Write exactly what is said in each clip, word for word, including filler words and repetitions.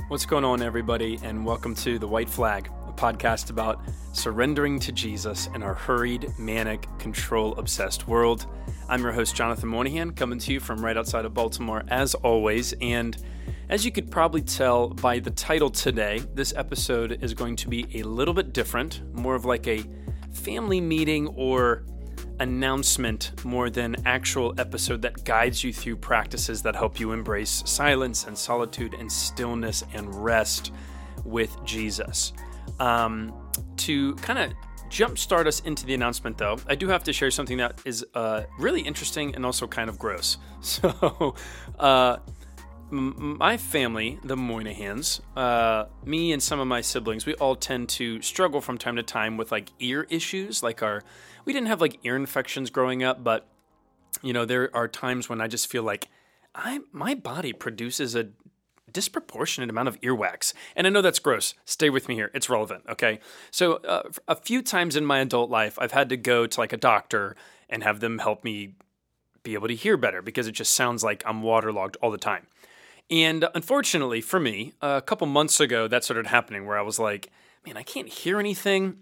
What's going on, everybody, and welcome to The White Flag, a podcast about surrendering to Jesus in our hurried, manic, control-obsessed world. I'm your host, Jonathan Moynihan, coming to you from right outside of Baltimore, as always, and as you could probably tell by the title today, this episode is going to be a little bit different, more of like a family meeting or announcement more than actual episode that guides you through practices that help you embrace silence and solitude and stillness and rest with Jesus. Um, to kind of jumpstart us into the announcement, though, I do have to share something that is uh, really interesting and also kind of gross. So, uh, m- my family, the Moynihans, uh, me and some of my siblings, we all tend to struggle from time to time with like ear issues, like our We didn't have like ear infections growing up, but you know, there are times when I just feel like I my body produces a disproportionate amount of earwax. And I know that's gross. Stay with me here. It's relevant, okay? So uh, a few times in my adult life, I've had to go to like a doctor and have them help me be able to hear better because it just sounds like I'm waterlogged all the time. And unfortunately for me, a couple months ago, that started happening where I was like, man, I can't hear anything.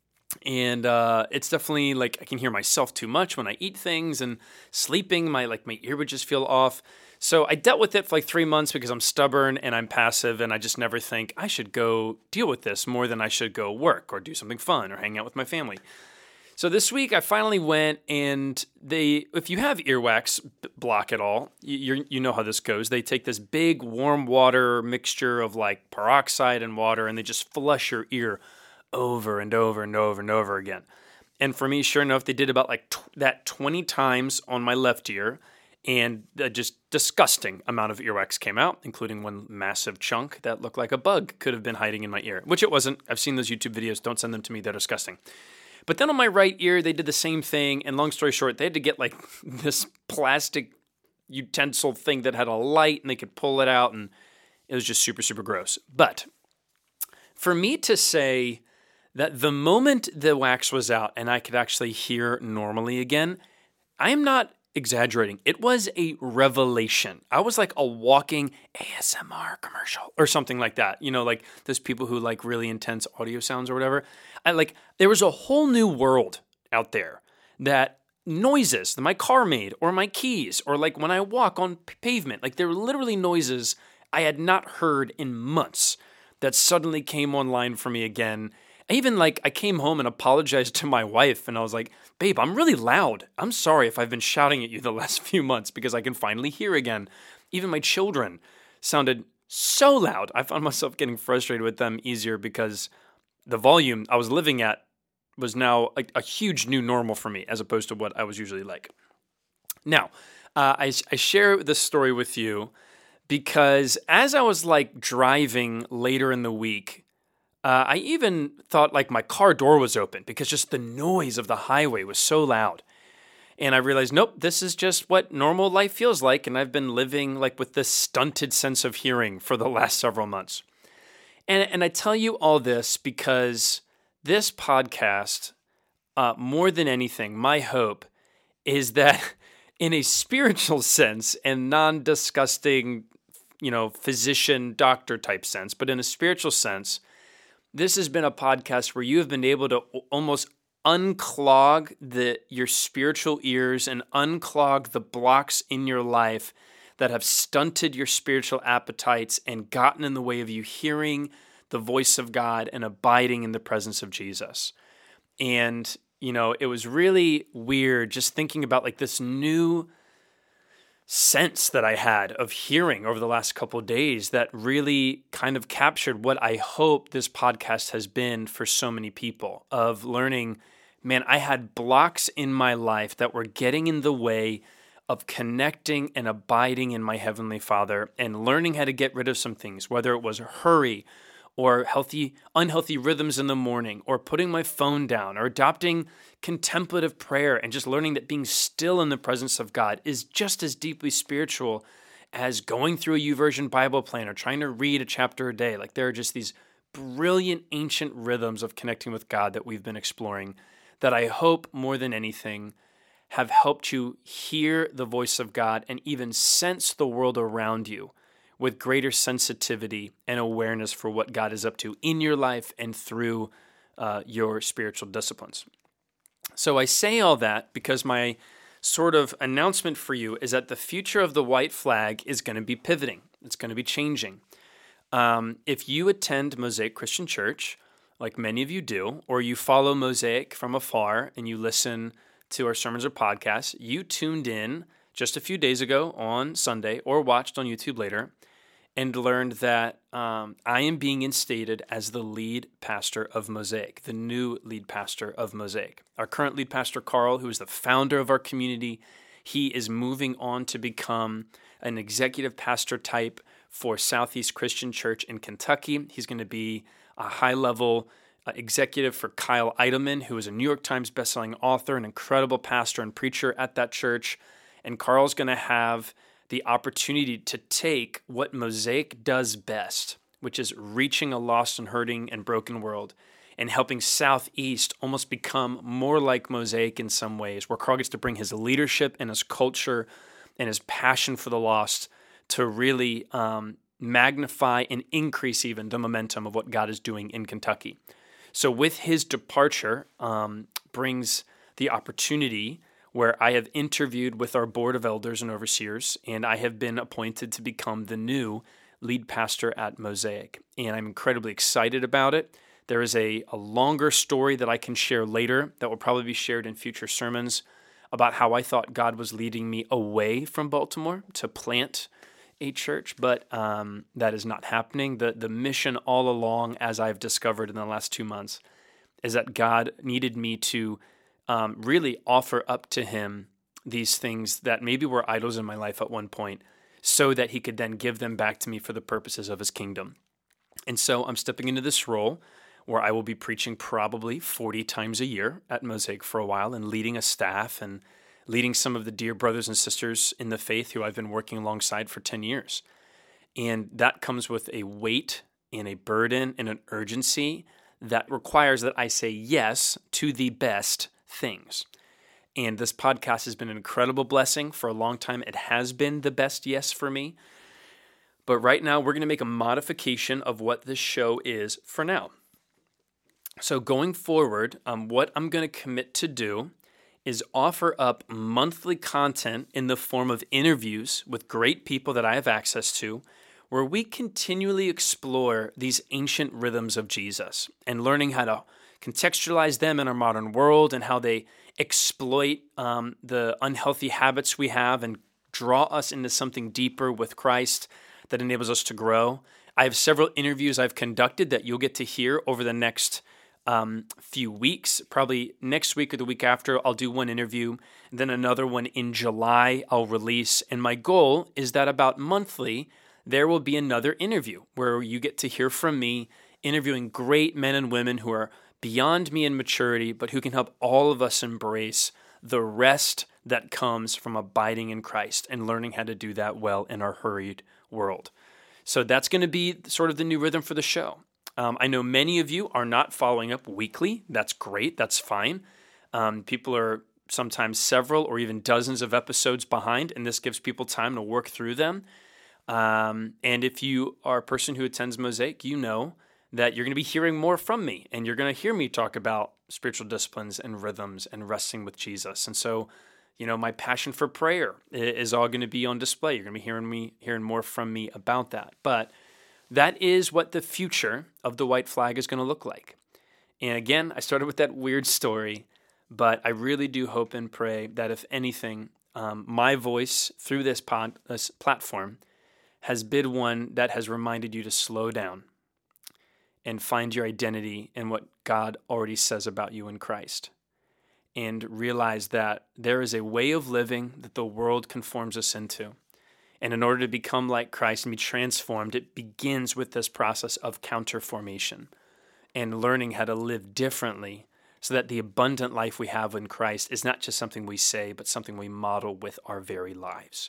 And uh, it's definitely like I can hear myself too much when I eat things, and sleeping, my like my ear would just feel off. So I dealt with it for like three months because I'm stubborn and I'm passive, and I just never think I should go deal with this more than I should go work or do something fun or hang out with my family. So this week I finally went, and they, if you have earwax block at all, you you know how this goes. They take this big warm water mixture of like peroxide and water, and they just flush your ear over and over and over and over again. And for me, sure enough, they did about like tw- that twenty times on my left ear, and a just disgusting amount of earwax came out, including one massive chunk that looked like a bug could have been hiding in my ear, which it wasn't. I've seen those YouTube videos. Don't send them to me. They're disgusting. But then on my right ear, they did the same thing. And long story short, they had to get like this plastic utensil thing that had a light, and they could pull it out, and it was just super, super gross. But for me to say that the moment the wax was out and I could actually hear normally again, I am not exaggerating. It was a revelation. I was like a walking A S M R commercial or something like that. You know, like those people who like really intense audio sounds or whatever. I like, there was a whole new world out there that noises that my car made, or my keys, or like when I walk on p- pavement, like there were literally noises I had not heard in months that suddenly came online for me again. I even like, I came home and apologized to my wife, and I was like, babe, I'm really loud. I'm sorry if I've been shouting at you the last few months because I can finally hear again. Even my children sounded so loud. I found myself getting frustrated with them easier because the volume I was living at was now a, a huge new normal for me as opposed to what I was usually like. Now, uh, I, I share this story with you because as I was like driving later in the week, Uh, I even thought like my car door was open because just the noise of the highway was so loud. And I realized, nope, this is just what normal life feels like. And I've been living like with this stunted sense of hearing for the last several months. And, and I tell you all this because this podcast, uh, more than anything, my hope is that in a spiritual sense and non-disgusting, you know, physician, doctor type sense, but in a spiritual sense, this has been a podcast where you have been able to almost unclog the your spiritual ears and unclog the blocks in your life that have stunted your spiritual appetites and gotten in the way of you hearing the voice of God and abiding in the presence of Jesus. And, you know, it was really weird just thinking about like this new sense that I had of hearing over the last couple of days that really kind of captured what I hope this podcast has been for so many people, of learning, man, I had blocks in my life that were getting in the way of connecting and abiding in my Heavenly Father and learning how to get rid of some things, whether it was hurry or healthy, unhealthy rhythms in the morning, or putting my phone down, or adopting contemplative prayer and just learning that being still in the presence of God is just as deeply spiritual as going through a YouVersion Bible plan or trying to read a chapter a day. Like there are just these brilliant ancient rhythms of connecting with God that we've been exploring that I hope more than anything have helped you hear the voice of God and even sense the world around you with greater sensitivity and awareness for what God is up to in your life and through uh, your spiritual disciplines. So I say all that because my sort of announcement for you is that the future of the White Flag is going to be pivoting. It's going to be changing. Um, if you attend Mosaic Christian Church, like many of you do, or you follow Mosaic from afar and you listen to our sermons or podcasts, you tuned in just a few days ago on Sunday or watched on YouTube later and learned that um, I am being instated as the lead pastor of Mosaic, the new lead pastor of Mosaic. Our current lead pastor, Carl, who is the founder of our community, he is moving on to become an executive pastor type for Southeast Christian Church in Kentucky. He's going to be a high-level uh, executive for Kyle Idleman, who is a New York Times bestselling author, an incredible pastor and preacher at that church. And Carl's going to have the opportunity to take what Mosaic does best, which is reaching a lost and hurting and broken world, and helping Southeast almost become more like Mosaic in some ways, where Carl gets to bring his leadership and his culture and his passion for the lost to really um, magnify and increase even the momentum of what God is doing in Kentucky. So with his departure um, brings the opportunity where I have interviewed with our board of elders and overseers, and I have been appointed to become the new lead pastor at Mosaic. And I'm incredibly excited about it. There is a, a longer story that I can share later that will probably be shared in future sermons about how I thought God was leading me away from Baltimore to plant a church, but um, that is not happening. The, the mission all along, as I've discovered in the last two months, is that God needed me to Um, really offer up to him these things that maybe were idols in my life at one point so that he could then give them back to me for the purposes of his kingdom. And so I'm stepping into this role where I will be preaching probably forty times a year at Mosaic for a while and leading a staff and leading some of the dear brothers and sisters in the faith who I've been working alongside for ten years. And that comes with a weight and a burden and an urgency that requires that I say yes to the best things. And this podcast has been an incredible blessing. For a long time, it has been the best yes for me. But right now, we're going to make a modification of what this show is for now. So going forward, um, what I'm going to commit to do is offer up monthly content in the form of interviews with great people that I have access to, where we continually explore these ancient rhythms of Jesus and learning how to contextualize them in our modern world and how they exploit um, the unhealthy habits we have and draw us into something deeper with Christ that enables us to grow. I have several interviews I've conducted that you'll get to hear over the next um, few weeks. Probably next week or the week after, I'll do one interview. And then another one in July I'll release. And my goal is that about monthly, there will be another interview where you get to hear from me interviewing great men and women who are beyond me in maturity, but who can help all of us embrace the rest that comes from abiding in Christ and learning how to do that well in our hurried world. So that's going to be sort of the new rhythm for the show. Um, I know many of you are not following up weekly. That's great. That's fine. Um, people are sometimes several or even dozens of episodes behind, and this gives people time to work through them. Um, and if you are a person who attends Mosaic, you know that you're going to be hearing more from me, and you're going to hear me talk about spiritual disciplines and rhythms and resting with Jesus. And so, you know, my passion for prayer is all going to be on display. You're going to be hearing me, hearing more from me about that. But that is what the future of the White Flag is going to look like. And again, I started with that weird story, but I really do hope and pray that if anything, um, my voice through this pod, this platform has been one that has reminded you to slow down and find your identity in what God already says about you in Christ. And realize that there is a way of living that the world conforms us into. And in order to become like Christ and be transformed, it begins with this process of counterformation and learning how to live differently so that the abundant life we have in Christ is not just something we say, but something we model with our very lives.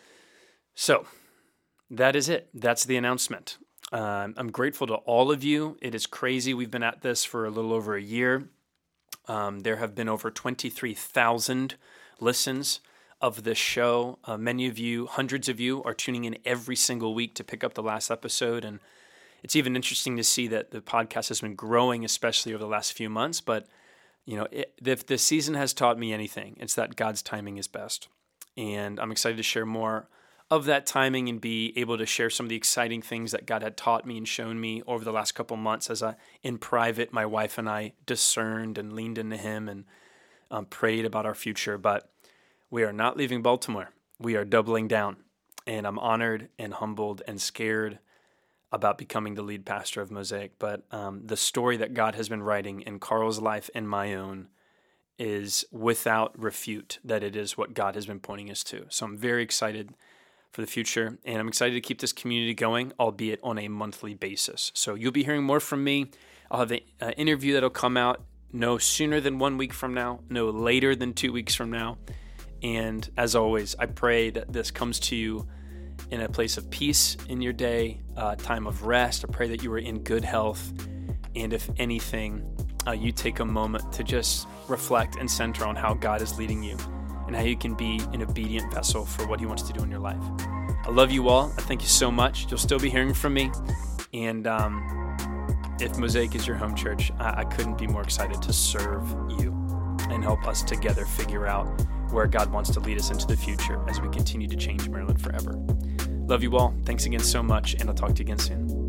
So that is it. That's the announcement. Um, I'm grateful to all of you. It is crazy. We've been at this for a little over a year. Um, there have been over twenty-three thousand listens of this show. Uh, many of you, hundreds of you, are tuning in every single week to pick up the last episode. And it's even interesting to see that the podcast has been growing, especially over the last few months. But, you know, it, if the season has taught me anything, it's that God's timing is best. And I'm excited to share more of that timing and be able to share some of the exciting things that God had taught me and shown me over the last couple months as I, in private, my wife and I discerned and leaned into Him and um, prayed about our future. But we are not leaving Baltimore. We are doubling down. And I'm honored and humbled and scared about becoming the lead pastor of Mosaic. But um, the story that God has been writing in Carl's life and my own is without refute that it is what God has been pointing us to. So I'm very excited for the future, and I'm excited to keep this community going, albeit on a monthly basis. So you'll be hearing more from me. I'll have an uh, interview that'll come out no sooner than one week from now, no later than two weeks from now. And as always, I pray that this comes to you in a place of peace in your day, uh, time of rest. I pray that you are in good health. And if anything, uh, you take a moment to just reflect and center on how God is leading you and how you can be an obedient vessel for what He wants to do in your life. I love you all. I thank you so much. You'll still be hearing from me. And um, if Mosaic is your home church, I-, I couldn't be more excited to serve you and help us together figure out where God wants to lead us into the future as we continue to change Maryland forever. Love you all. Thanks again so much, and I'll talk to you again soon.